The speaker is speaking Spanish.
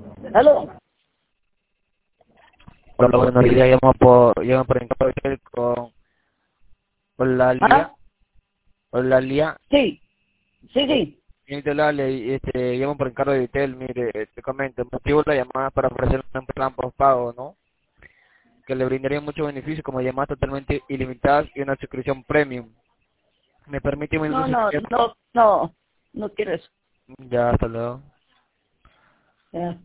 ¿Aló? Hola, buenos días. Llamo por encargo de hotel con ¿Ah? Olalia. Olalia. Sí, sí, sí. Señorita Olalia, llamo por encargo de hotel. Mire, te comento, el motivo de la llamada es para ofrecer un plan postpago, ¿no? Que le brindaría muchos beneficios como llamadas totalmente ilimitadas y una suscripción premium. ¿Me permite un minuto? No, no, no, no, no quiero eso. Ya, hasta luego. Ya.